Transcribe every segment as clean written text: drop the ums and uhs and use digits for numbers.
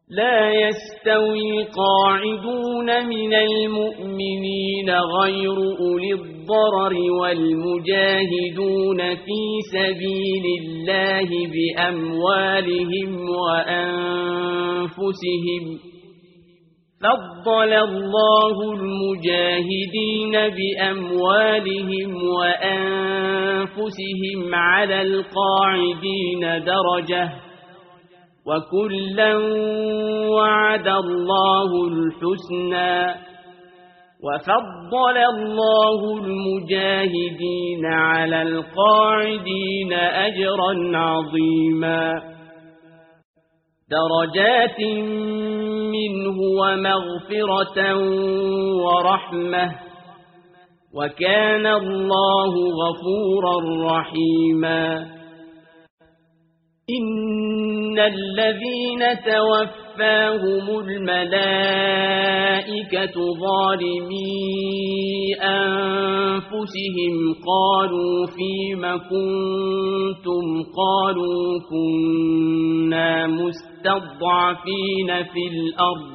لا يستوي القاعدون من المؤمنين غير أولي الضرر والمجاهدون في سبيل الله بأموالهم وأنفسهم فضل الله المجاهدين بأموالهم وأنفسهم على القاعدين درجة وكلا وعد الله الحسنى وفضل الله المجاهدين على القاعدين أجرا عظيما درجات منه ومغفرة ورحمة وكان الله غفورا رحيما إن الذين توفاهم الملائكة ظالمي أنفسهم قالوا فيم كنتم قالوا كنا مستضعفين في الأرض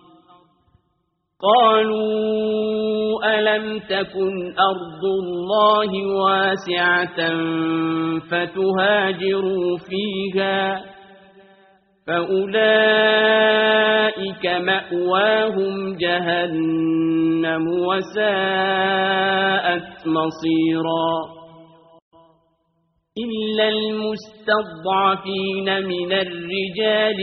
قالوا ألم تكن أرض الله واسعة فتهاجروا فيها فأولئك مأواهم جهنم وساءت مصيرا إلا المستضعفين من الرجال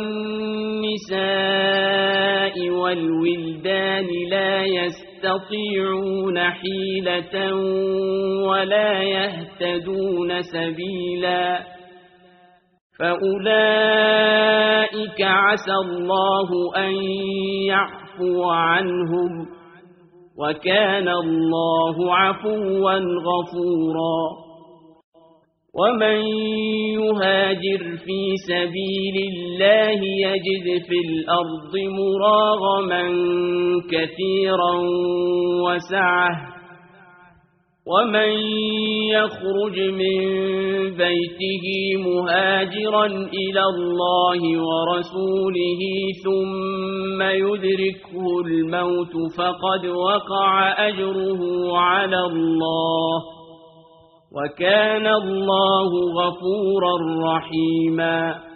والنساء والولدان لا يستطيعون حيلة ولا يهتدون سبيلا فأولئك عسى الله أن يعفو عنهم وكان الله عفوا غفورا ومن يهاجر في سبيل الله يجد في الأرض مراغما كثيرا وسعة ومن يخرج من بيته مهاجرا إلى الله ورسوله ثم يدركه الموت فقد وقع أجره على الله وكان الله غفورا رحيما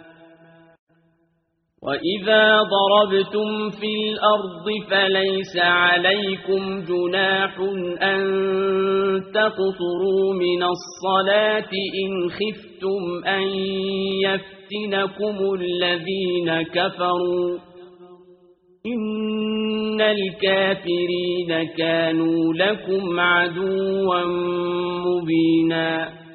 وإذا ضربتم في الأرض فليس عليكم جناح أن تقصروا من الصلاة إن خفتم أن يفتنكم الذين كفروا إن الكافرين كانوا لكم عدوا مبينا